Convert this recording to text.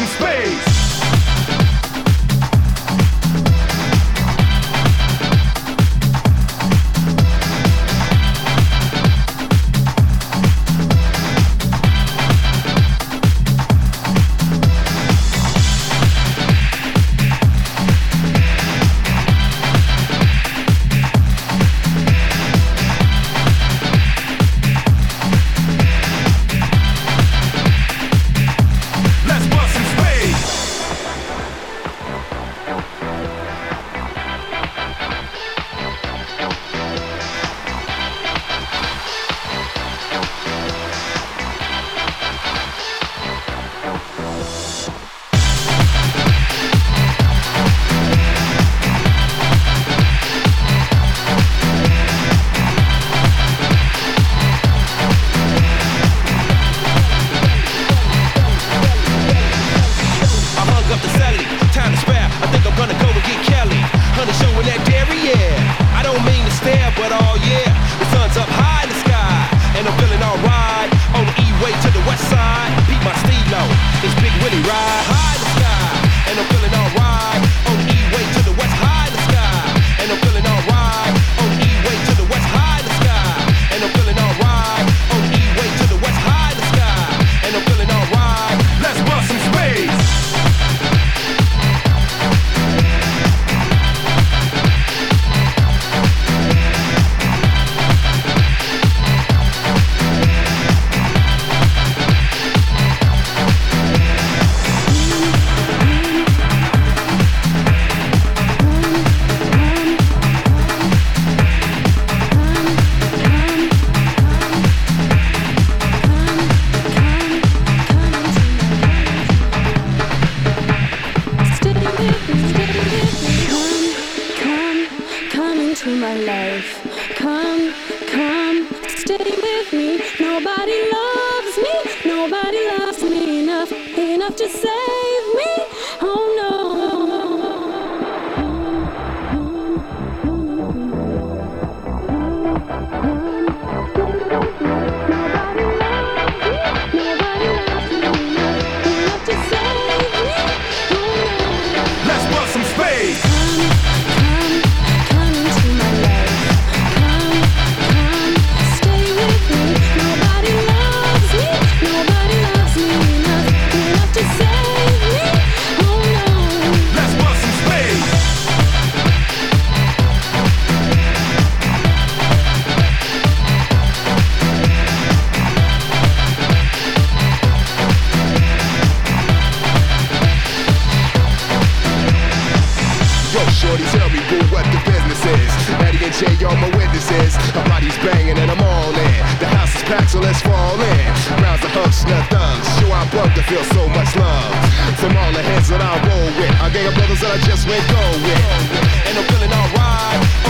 some space. enough to save me. Oh no. Nobody loves me enough to save me. Oh no. Let's bust some space. Come into my life. Come, stay with me. Nobody loves me enough to save me. Oh no. Let's bust some space. Yo, shorty, tell me, boo, what the business is. Eddie and Jay, all my witnesses. Our bodies banging and I'm all in. The house is packed, so let's fall in. Rounds of hugs, nut thugs. Show I'm bugged to feel so much love. From all the heads that I roll with. I gang of brothers that I just went go with. And I'm feeling alright.